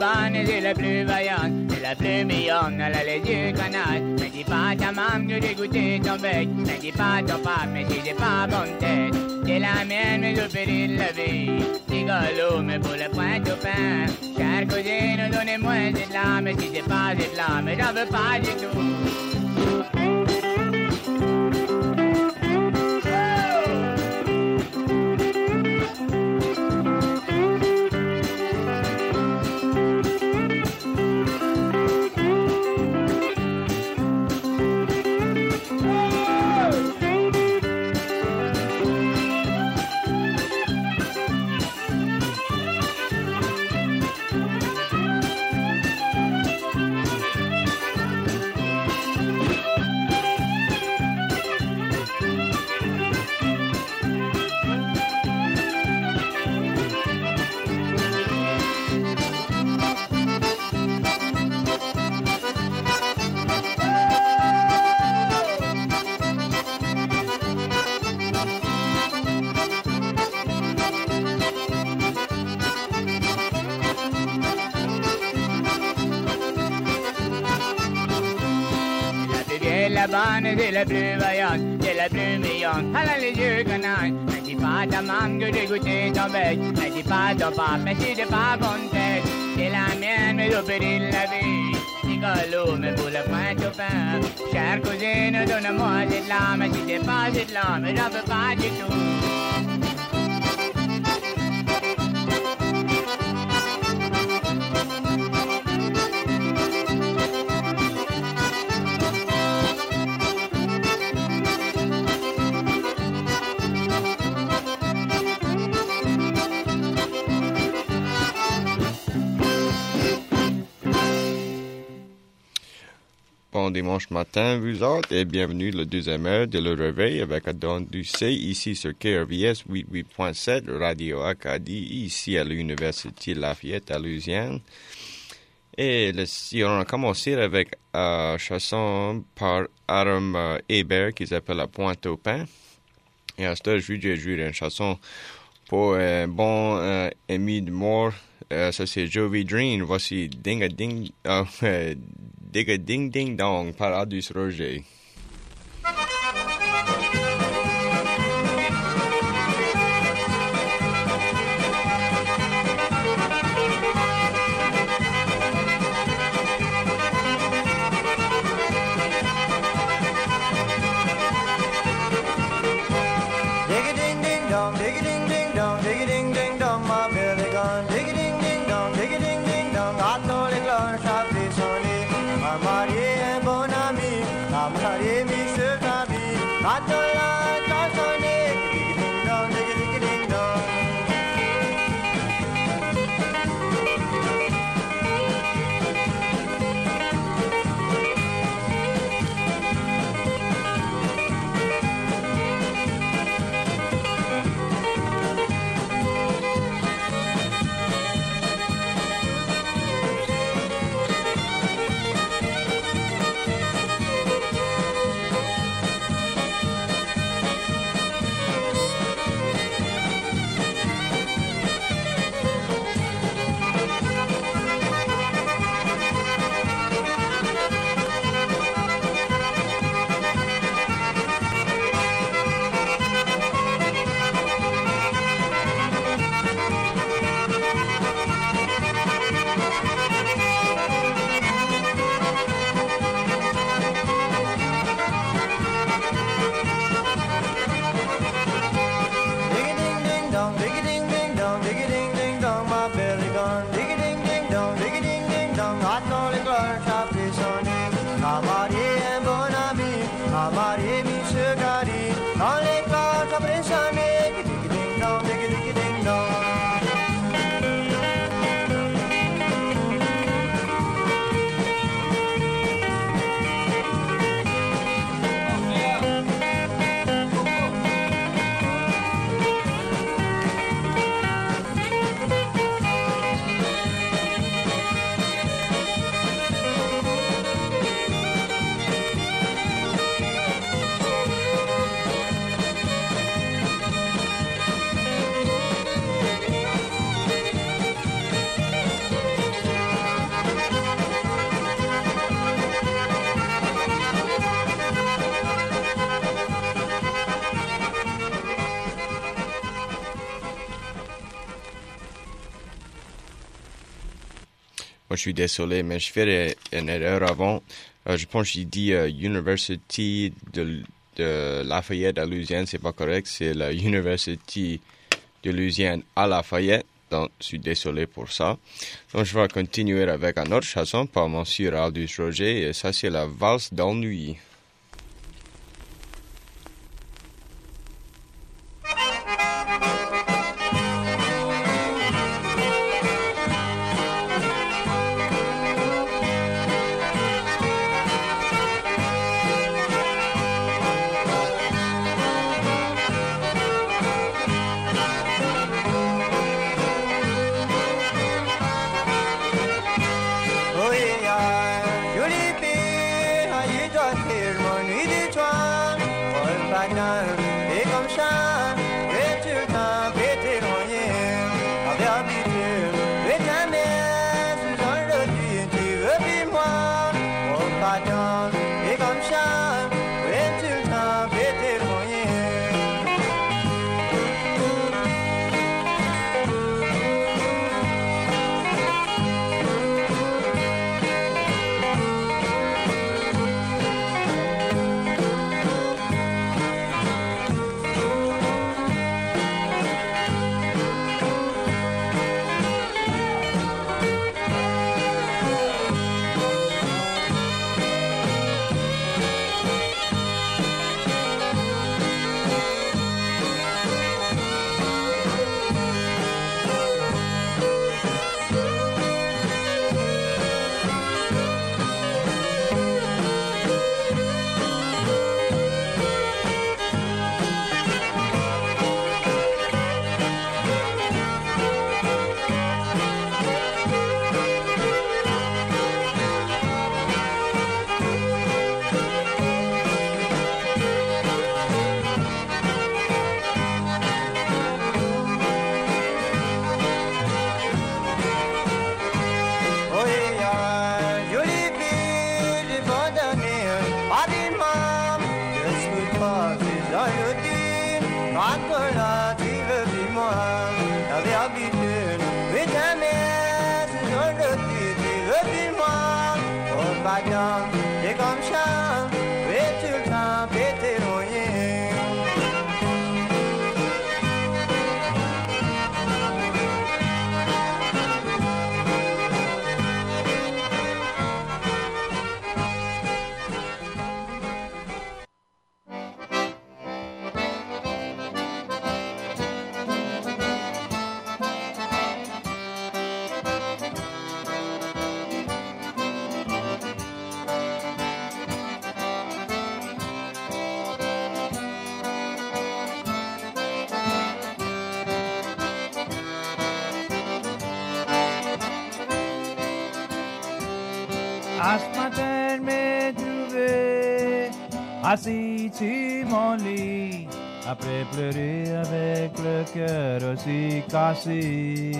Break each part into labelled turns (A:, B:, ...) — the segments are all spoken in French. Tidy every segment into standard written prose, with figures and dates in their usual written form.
A: bonne, c'est la plus vaillante, c'est la plus mignonne, elle a les yeux canailles. Ne dis pas à ta maman que j'ai goûté ton bec, ne dis pas à ton papa, mais si j'ai pas bonne tête. C'est la mienne, mais je péris de la vie. Rigolo, mais pour le point au pain. Chère cousine, donnez-moi cette là, mais si c'est pas cette là, mais j'en veux pas du tout. La bonne, c'est la plus vaillante, c'est la plus mignonne, elle a les yeux canailles. Ne dis pas à ta maman que j'ai goûté ton bec, ne dis pas à ton papa, mais si j'ai pas bonne tête. C'est la mienne, mais je péris de la vie. Rigolo, mais pour le point au pain. Chère cousine, donne-moi cette là, mais si c'est pas cette là, mais j'en veux pas du tout.
B: Bon dimanche matin, vous autres, et bienvenue le deuxième heure de Le Réveil avec Adon Doucet, ici sur KRVS 88.7, Radio Acadie, ici à l'Université Lafayette à Louisiane. Et on a commencé avec une chanson par Adam Hébert qui s'appelle La Pointe au Pain. Et à ce temps, je vais jouer une chanson pour un bon ami de mort. Ça c'est Jovi Dream. Voici Ding a Ding... Digga Ding Ding Dong par Aldous Roger. je suis désolé, mais je fais une erreur avant. Je pense que j'ai dit University de Lafayette à Louisiane, c'est pas correct. C'est la University de Louisiane à Lafayette. Donc, je suis désolé pour ça. Donc, je vais continuer avec une autre chanson par Monsieur Aldous Roger. Et ça, c'est la valse d'ennui.
C: À ce matin, je m'ai trouvé assis sur mon lit, après pleurer avec le cœur aussi cassé.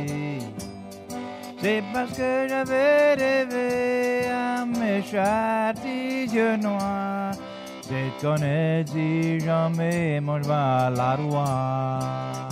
C: C'est parce que j'avais rêvé à mes châtis yeux noirs, c'est qu'on ait dit jamais mon cheval à roi.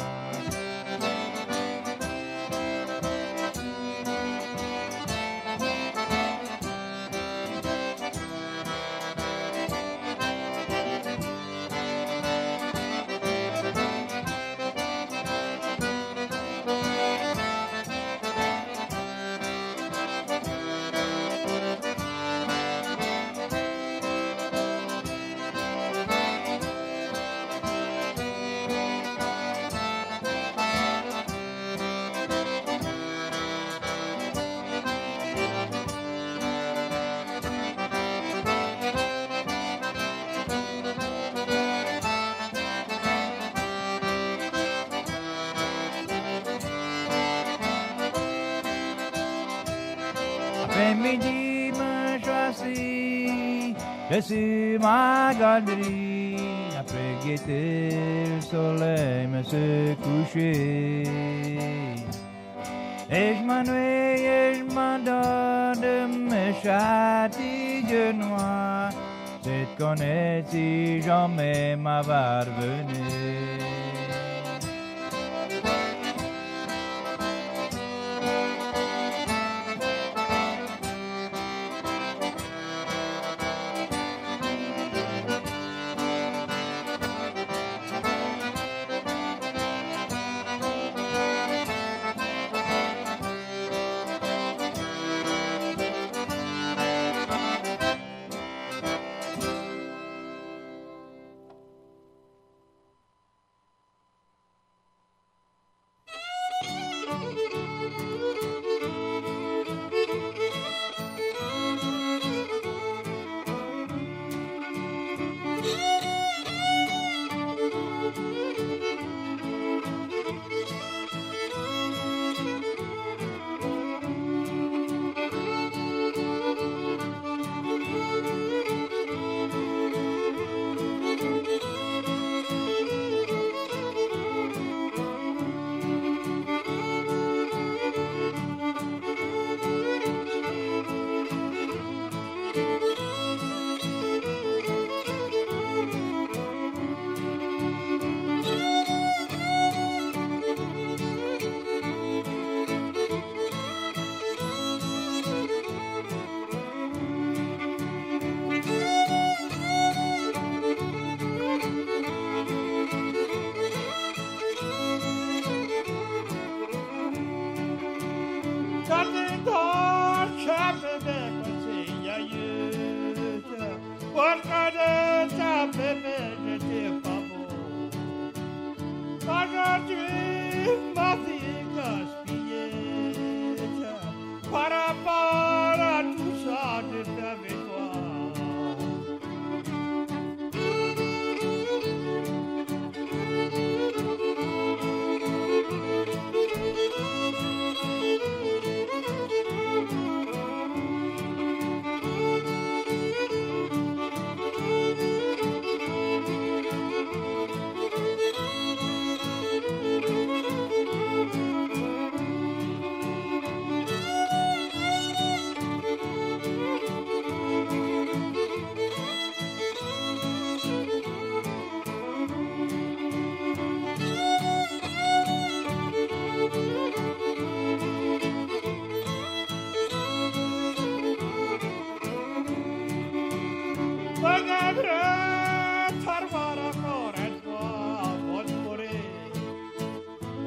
C: Après-midi me choisit, je suis ma galerie. Après guetter le soleil me se coucher. Et je m'ennuie et je m'endors de mes châtilles noirs. C'est qu'on est si jamais ma va revenir.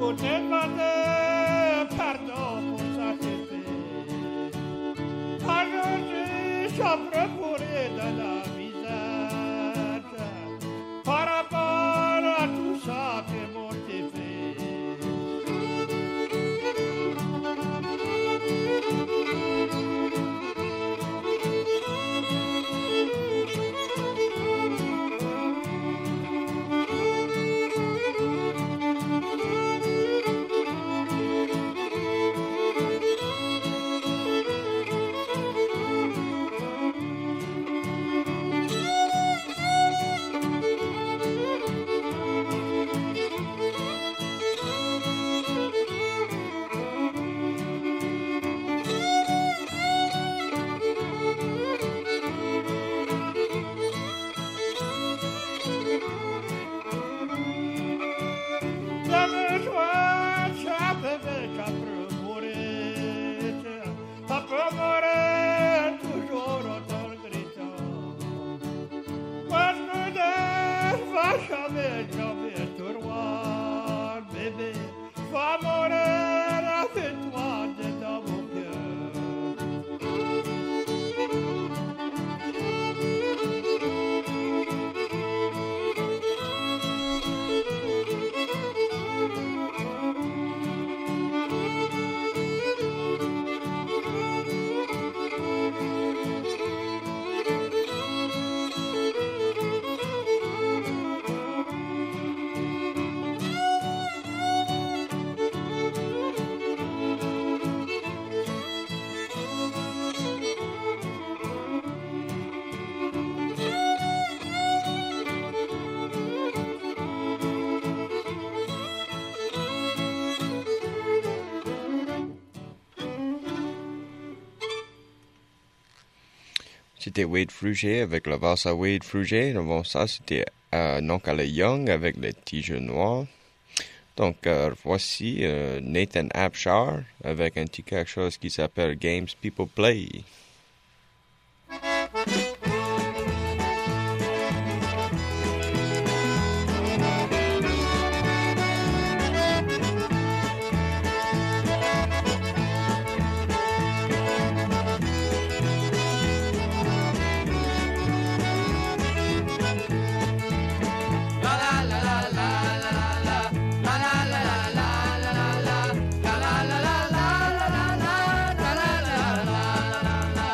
D: Côté matin, pardon pour ça c'est fait. Aujourd'hui, j'offre pour dans la visage. Par rapport à tout ça que mon fait.
B: C'était Wade Fruget avec la valse à Wade Fruget. Avant ça, c'était Noncala Young avec les Tigres noirs. Donc, voici Nathan Abshar avec un petit quelque chose qui s'appelle Games People Play.
E: La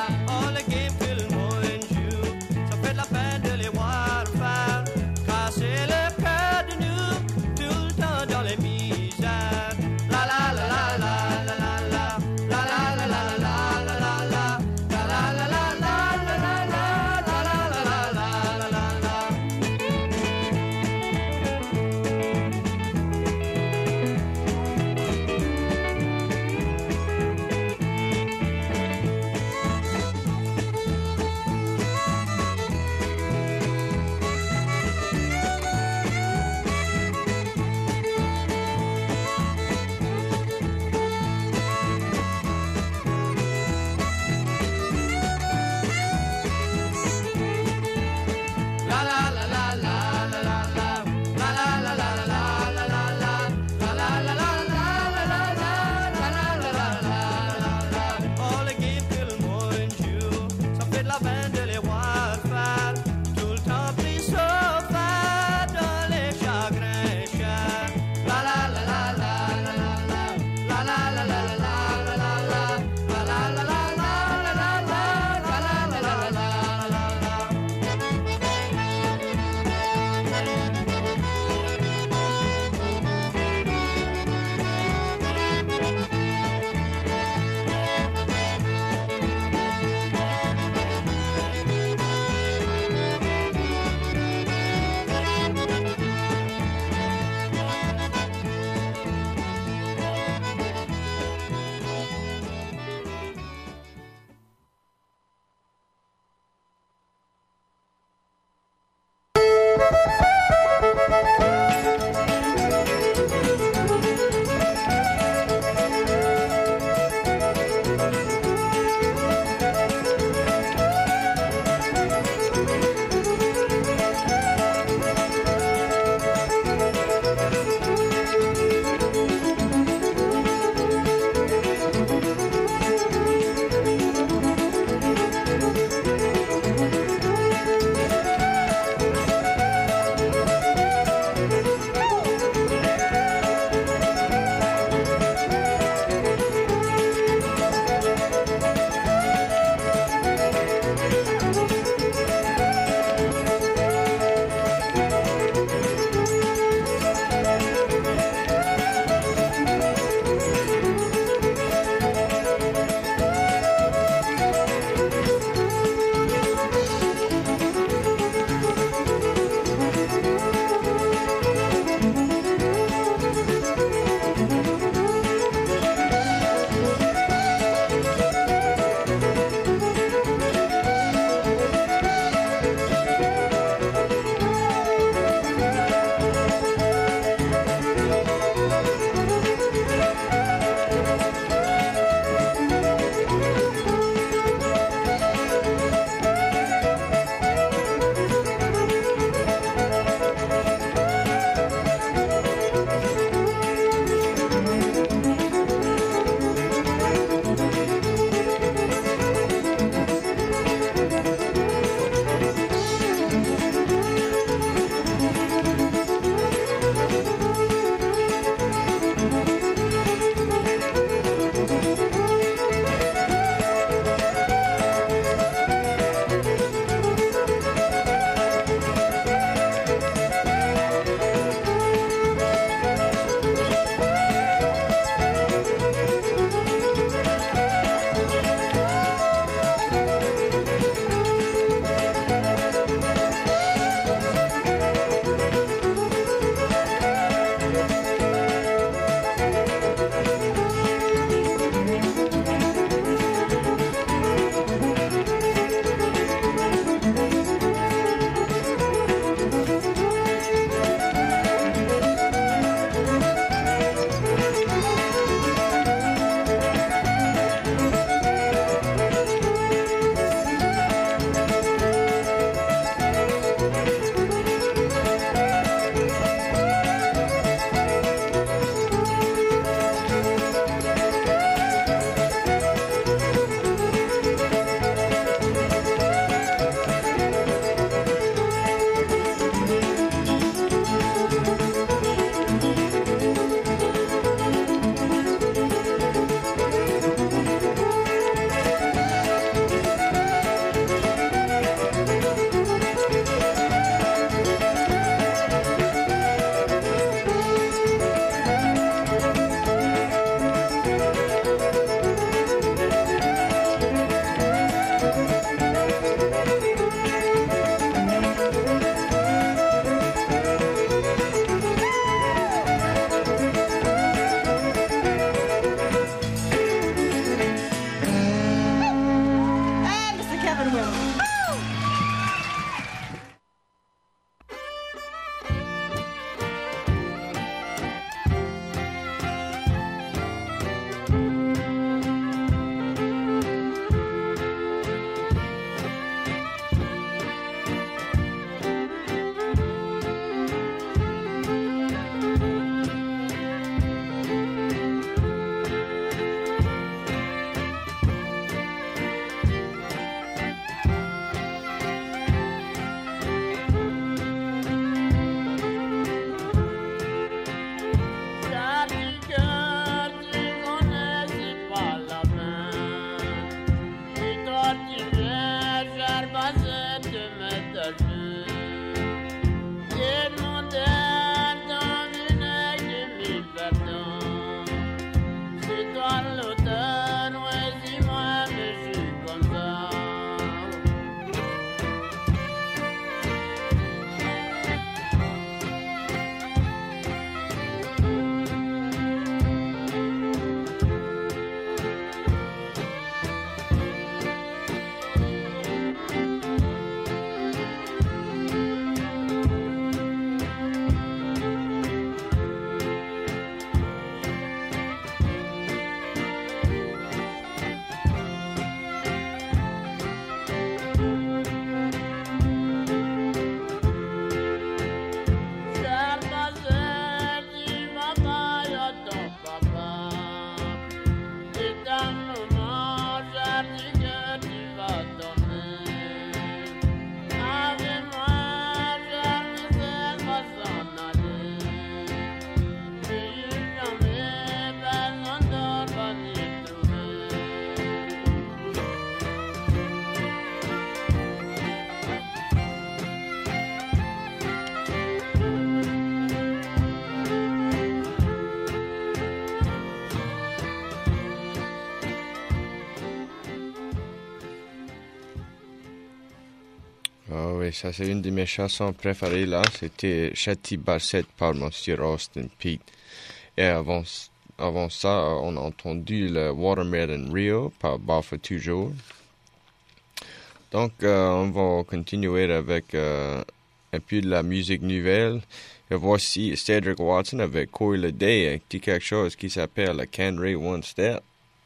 B: oui, ça c'est une de mes chansons préférées là. C'était Chatty Bassett par Monsieur Austin Peay. Et avant ça, on a entendu le Watermelon Rio par Baffa Toujours. Donc, on va continuer avec un peu de la musique nouvelle. Et voici Cedric Watson avec Corey Le Day, avec quelque chose qui s'appelle Can't Rate One Step.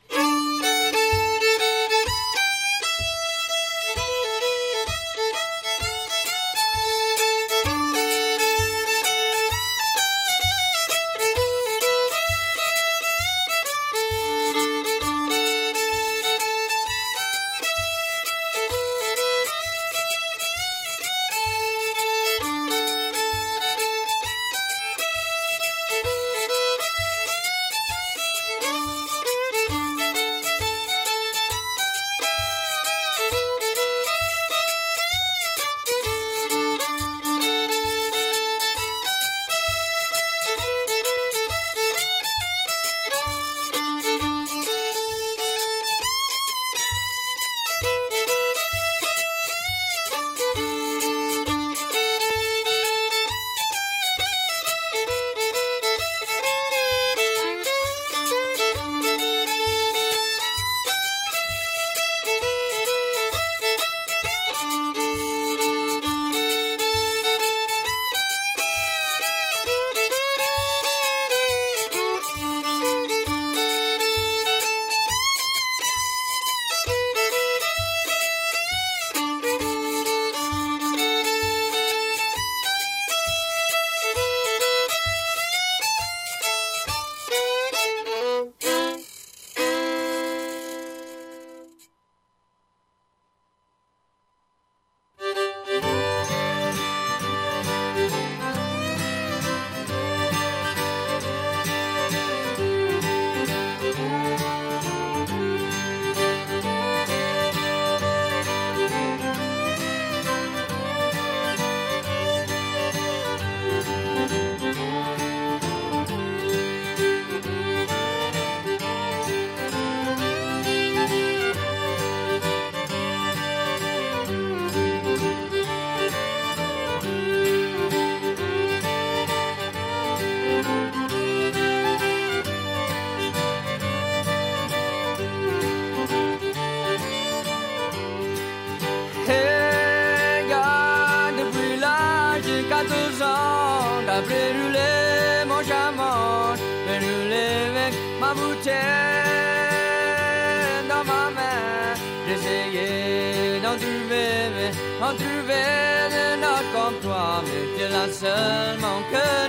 E: En trouver de notre comme toi, mais tu l'as seulement qu'un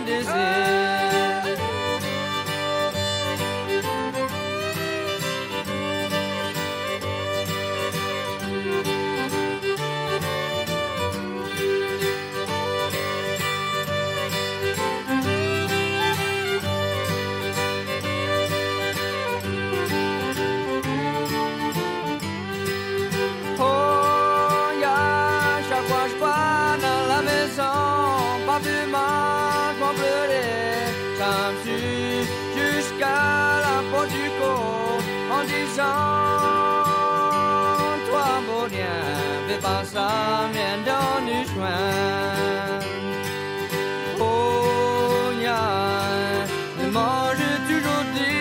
E: désir. Toi, mon rien, fais pas ça, viens dans le joint. Oh, ya, mange toujours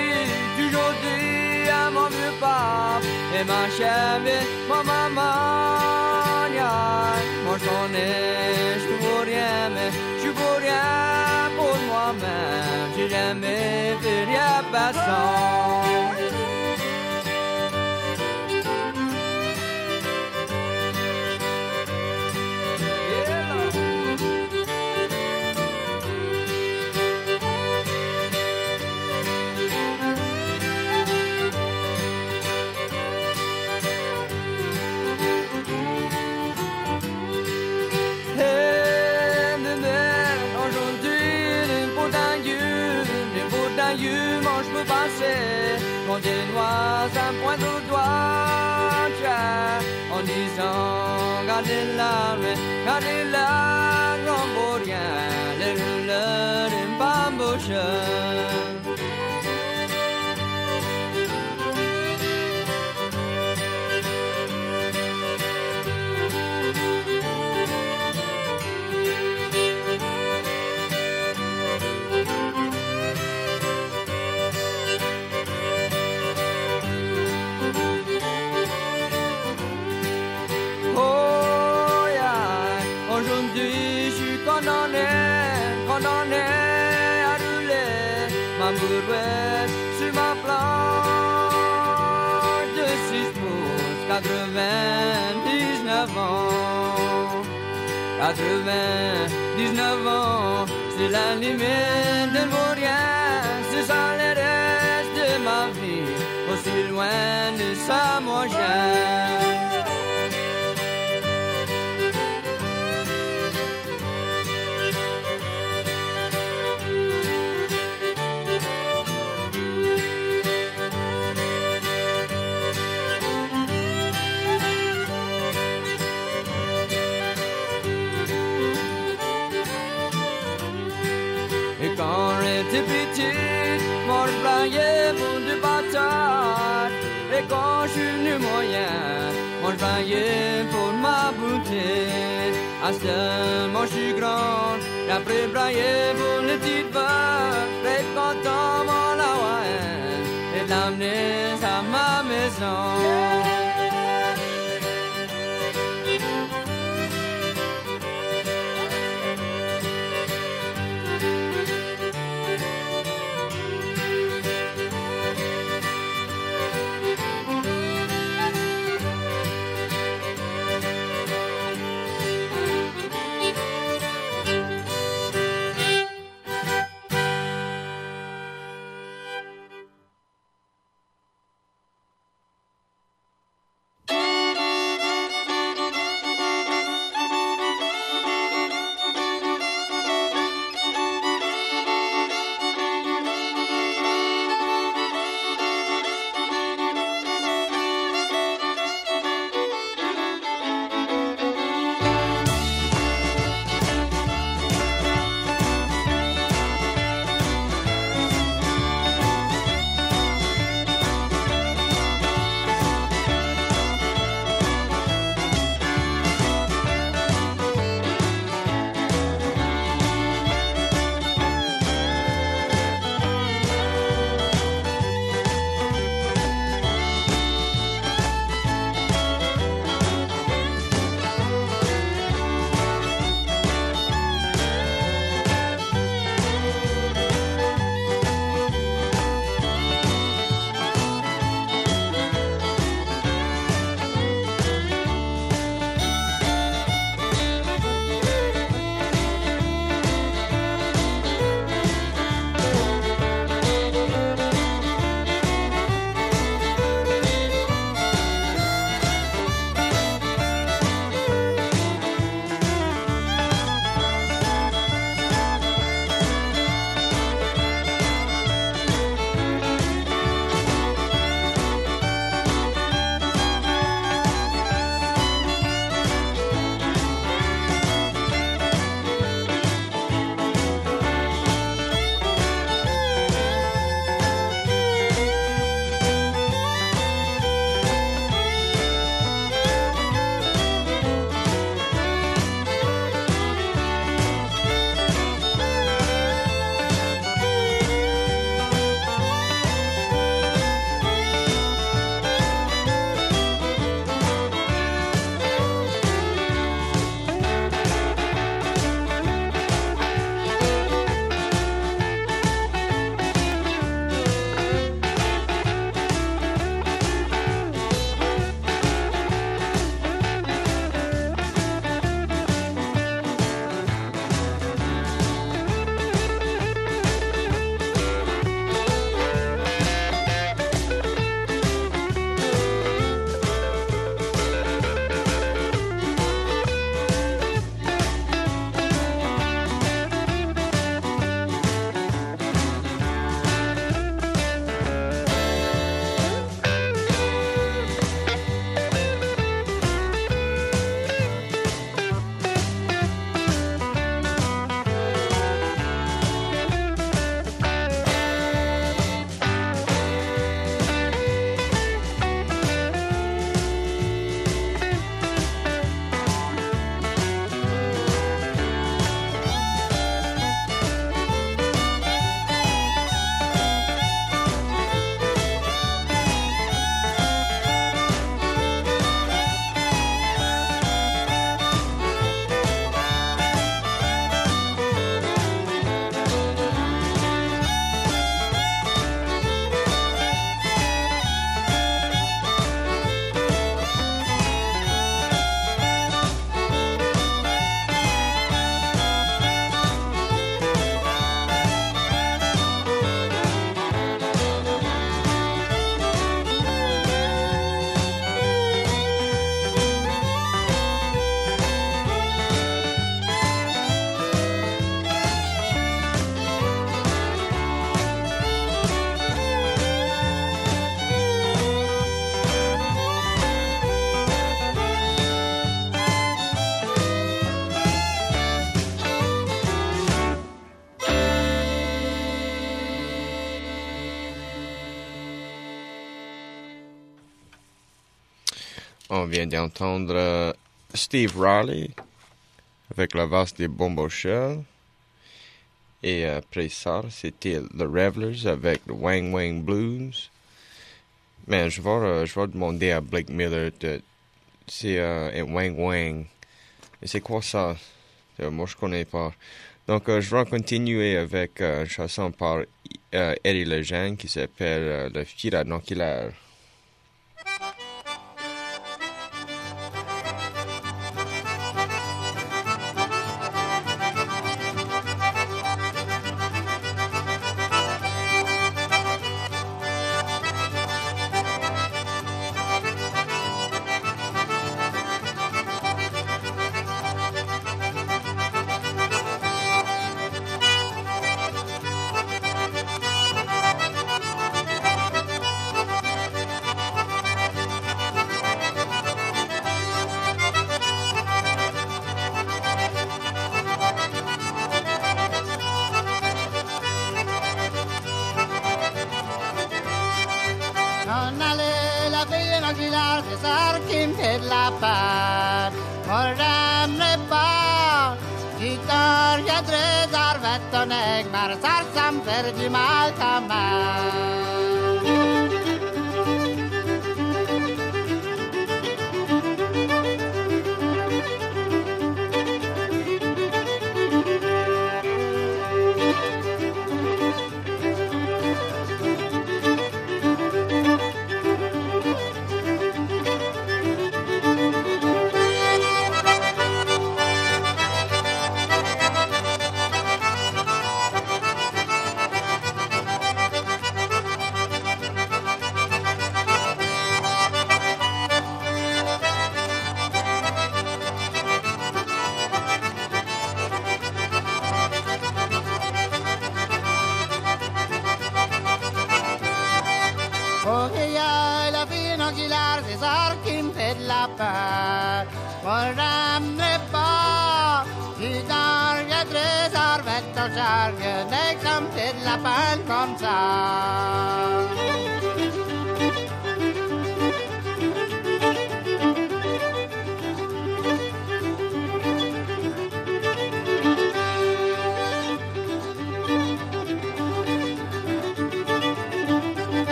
E: dit à mon vieux pape et ma chère, ma maman, ya, moi j'en ai, je veux rien, mais je veux rien pour moi-même, j'ai jamais fait rien passant. Moi je peux passer, quand des noix ça me pointe au doigt, en disant gardez la grand beau rien, les rouleurs d'une bambouche. abandonné à rouler ma brouette sur ma planche de 6 pouces, 99 ans. 99 ans, c'est la limite de mon rien, c'est ça le reste de ma vie, aussi loin de ça mon chien. Quand j'étais petite, moi je braillais pour des patates. Et quand je suis venu moyen, moi je braillais pour ma beauté. À ce moment je suis grande, et après brailler pour les petites vaches. Très content mon la et de l'amener à ma maison.
B: On vient d'entendre Steve Riley avec la valse des Bombo Shell. Et après ça, c'était The Revelers avec The Wang Wang Blues. Mais je vais demander à Blake Miller c'est un Wang Wang. Et c'est quoi ça? Moi, je connais pas. Donc, je vais continuer avec une chanson par Eddie Legend qui s'appelle Le Firanoculaire.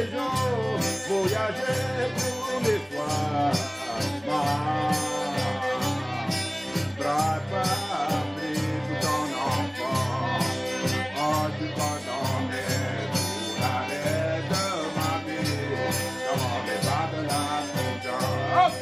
F: régions, voyager pour les fois. Brava, pris pour ton enfant, en tout pendant pour l'arrêt de ma vie, dans les bas de la prison.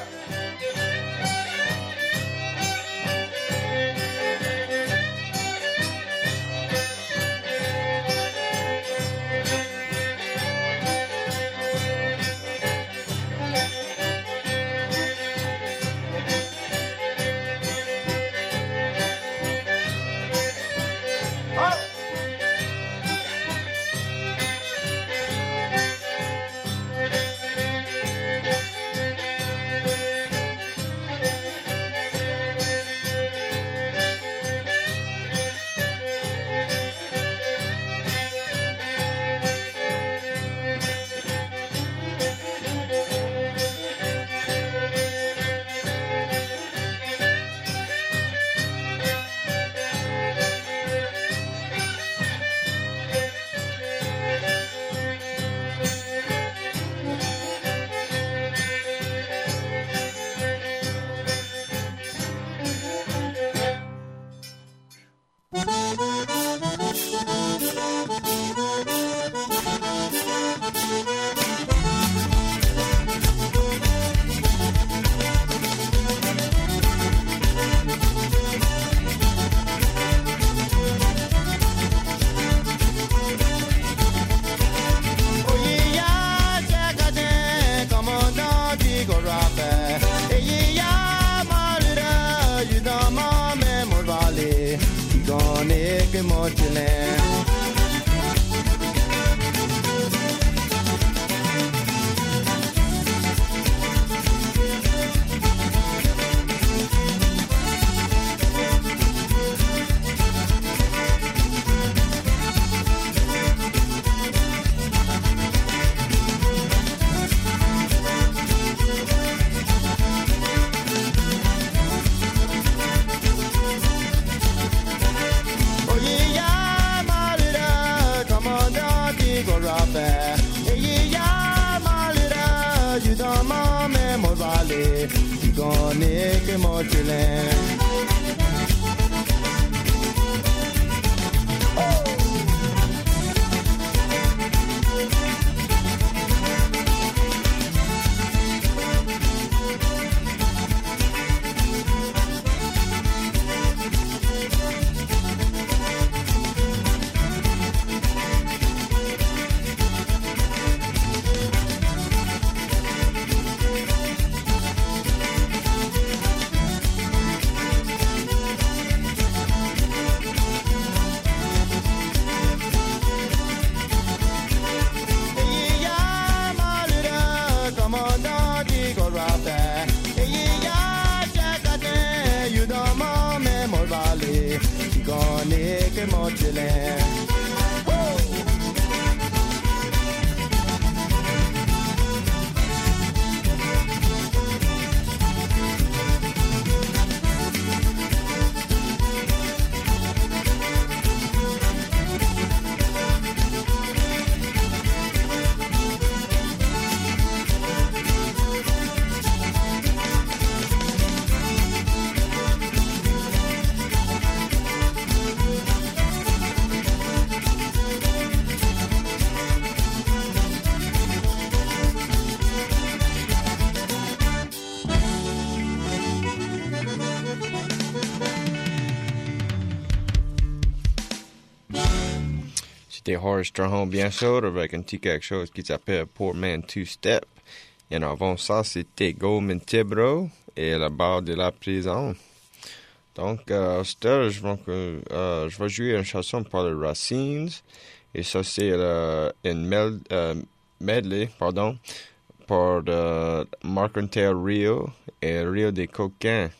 B: C'était Horace Strachan, bien sûr, avec un petit quelque chose qui s'appelle Portman Two Step. Et avant ça, c'était Goldman Tibro et la barre de la prison. Donc, je vais jouer une chanson par les Racines. Et ça, c'est une medley, pour Mercantile Rio et Rio des Coquins.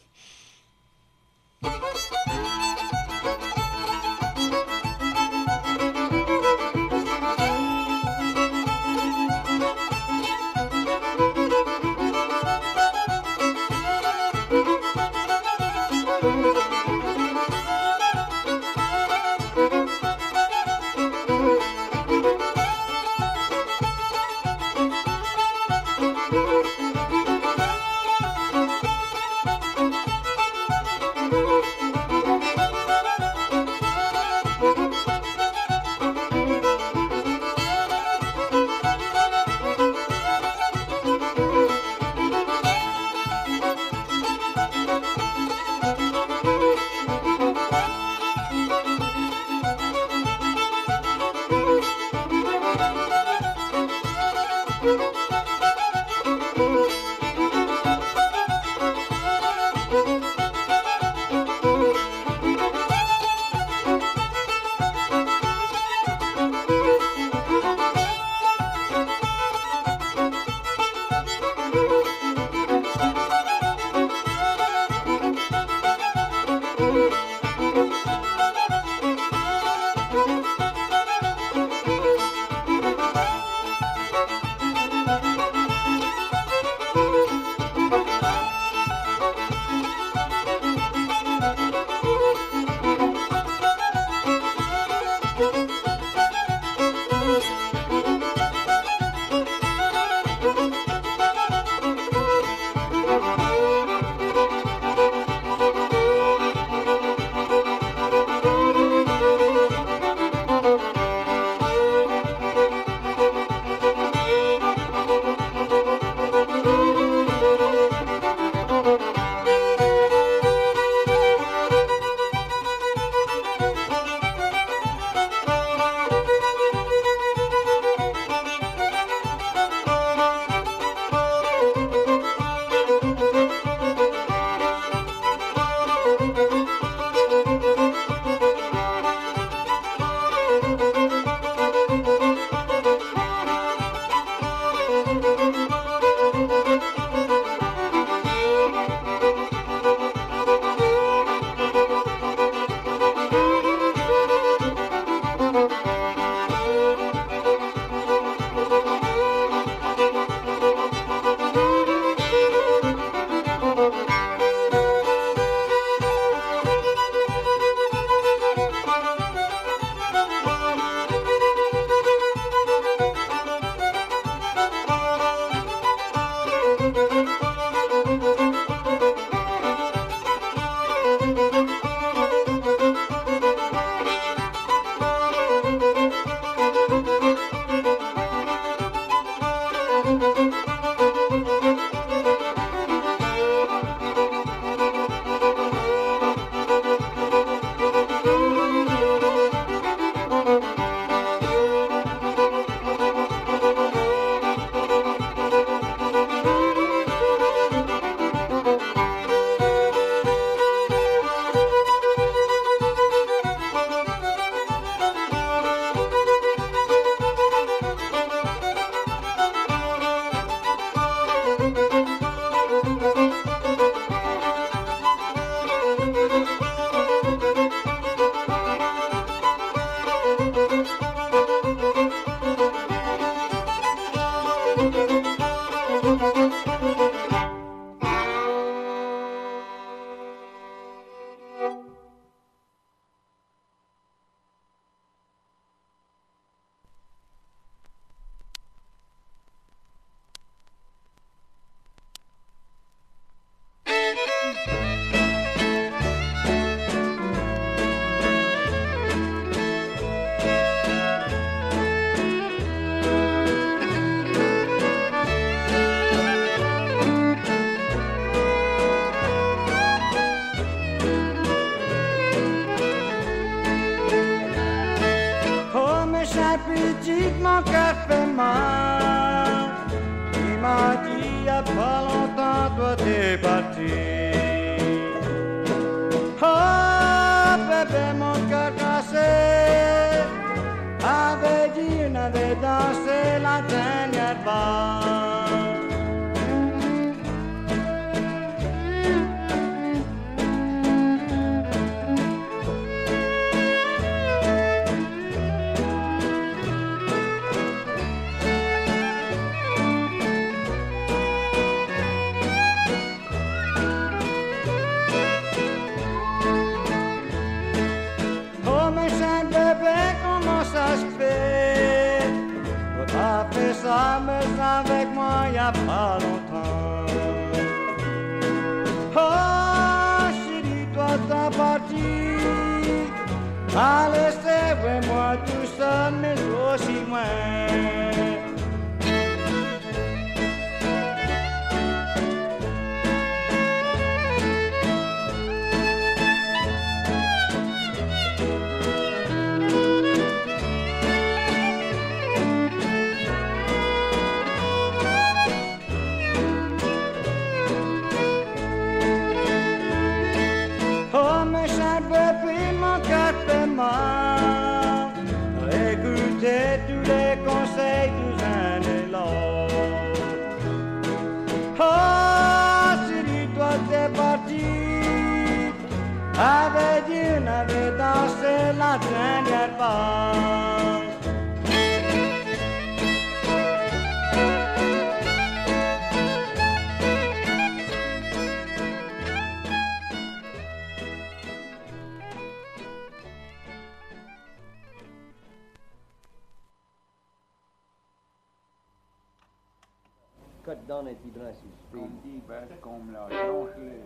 G: mon cœur fait mal. Il m'a dit il y a pas longtemps, toi t'es parti. Oh bébé, mon cœur cassé, avait dit on avait dansé la dernière fois. Ça mais avec moi y a pas longtemps. Oh chérie, toi t'as parti, t'as laissé moi tout seul mais aussi loin.
E: cut down et puis dresses.
F: Comme dit, ben, comme la tranche.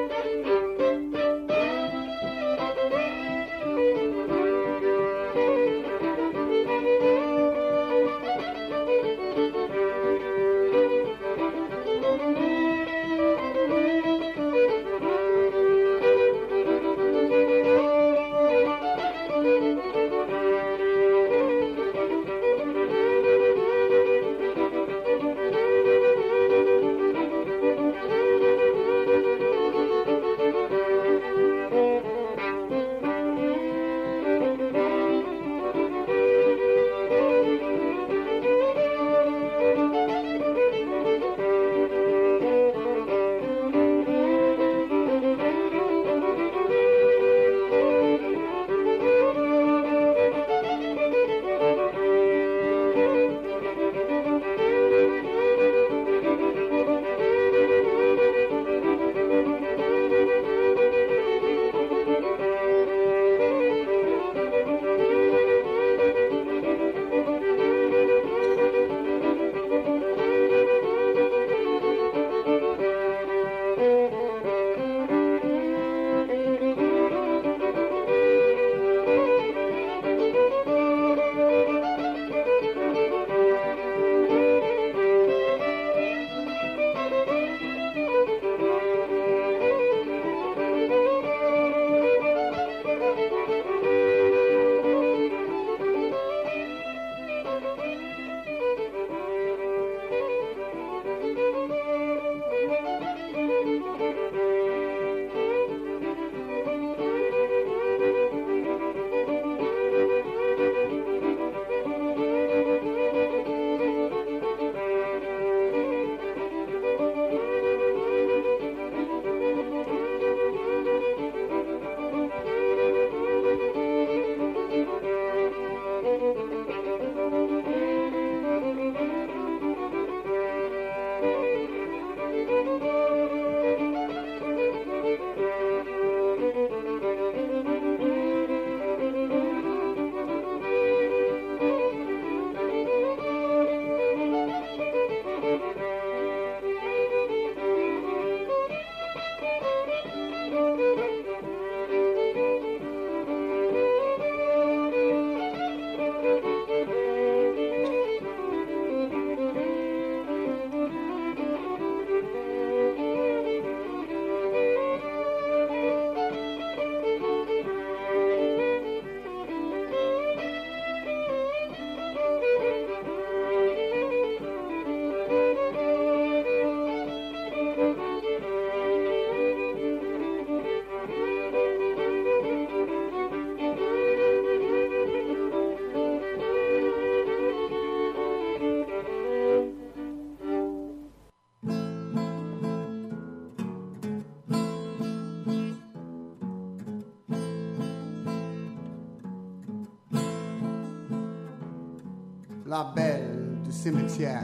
H: La belle du cimetière,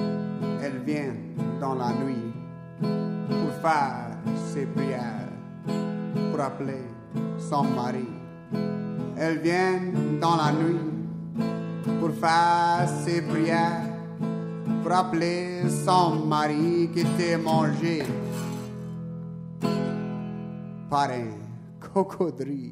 H: elle vient dans la nuit pour faire ses prières, pour appeler son mari. Elle vient dans la nuit pour faire ses prières, pour appeler son mari qui était mangé par un cocodrille.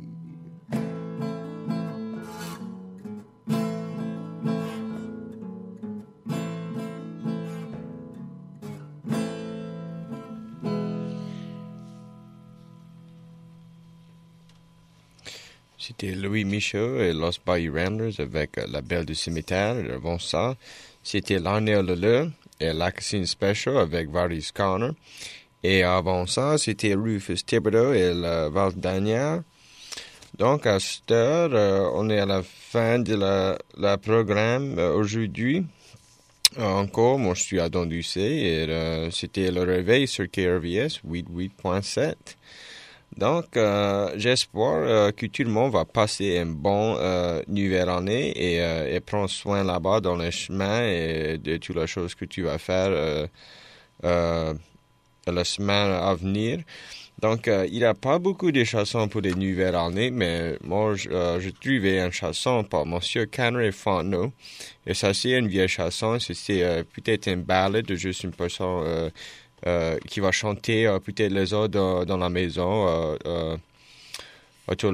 B: C'était Louis Michaud et Los Bayou Ramblers avec La Belle du Cimetière. Avant ça, c'était Larnell Leleu et Lacassine Special avec Varys Connor. Et avant ça, c'était Rufus Thibodeau et le Val Daniel. Donc, à cette heure, on est à la fin de la programme aujourd'hui. Encore, moi, je suis à Don Ducé et c'était le réveil sur KRVS 88.7. Donc, j'espère que tout le monde va passer une bonne nouvelle année et prendre soin là-bas dans le chemin et de toutes les choses que tu vas faire la semaine à venir. Donc, il n'y a pas beaucoup de chansons pour les nouvelles années, mais moi, j'ai trouvé une chanson par Monsieur Henry Fontenot. Et ça, c'est une vieille chanson. C'est peut-être une ballade de juste une personne qui va chanter peut-être les autres dans la maison, autour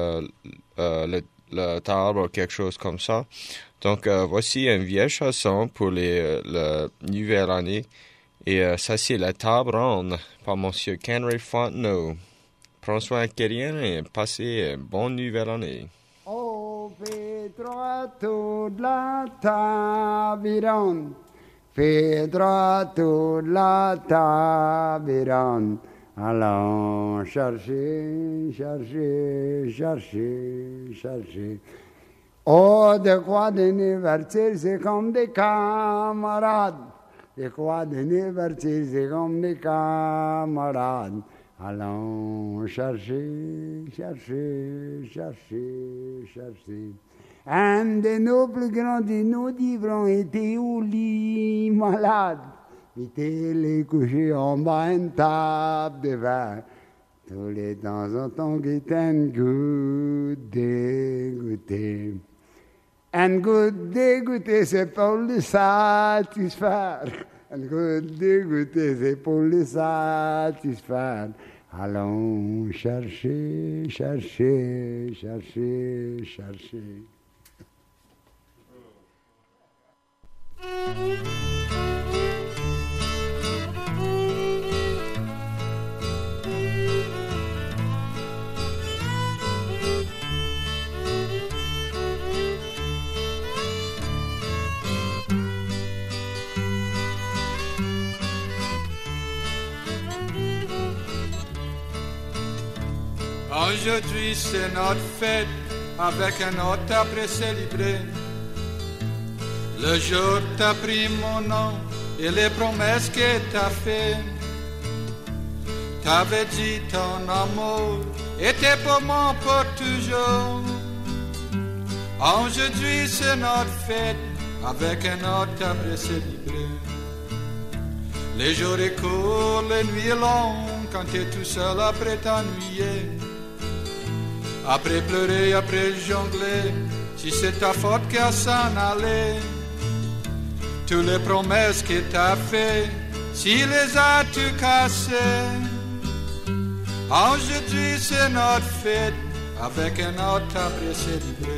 B: le table ou quelque chose comme ça. Donc, voici une vieille chanson pour la nouvelle année. Et ça, c'est la table ronde par Monsieur Henry Fontenot. Prends soin de rien et passez une bonne nouvelle année.
H: Oh, fais-toi toute la table ronde. Fais-toi toute la table ronde. Allons chercher, chercher, chercher, chercher. Oh, de quoi d'anniversaire, c'est comme des camarades. De quoi d'anniversaire, c'est comme des camarades. Allons chercher, chercher, chercher, chercher. Un de nos plus grands de nos livrons était au lit malade. Il était les coucher en bas une table de verre. Tous les temps en temps qu'il était goûter. Un goût dégoûté, c'est pour le satisfaire. Un goût dégoûté, c'est pour le satisfaire. Allons chercher, chercher, chercher, chercher.
F: Aujourd'hui c'est notre fête avec un autre après célébrer. Le jour t'as pris mon nom et les promesses que t'as fait. T'avais dit ton amour était pour moi pour toujours. Aujourd'hui c'est notre fête avec un autre après célébrer. Les jours est courts, les nuits longues quand t'es tout seul après t'ennuyer. Après pleurer, après jongler, si c'est ta faute qu'à s'en aller. Toutes les promesses que t'as fait, si les as-tu cassées. Aujourd'hui c'est notre fête, avec un autre après célébrer.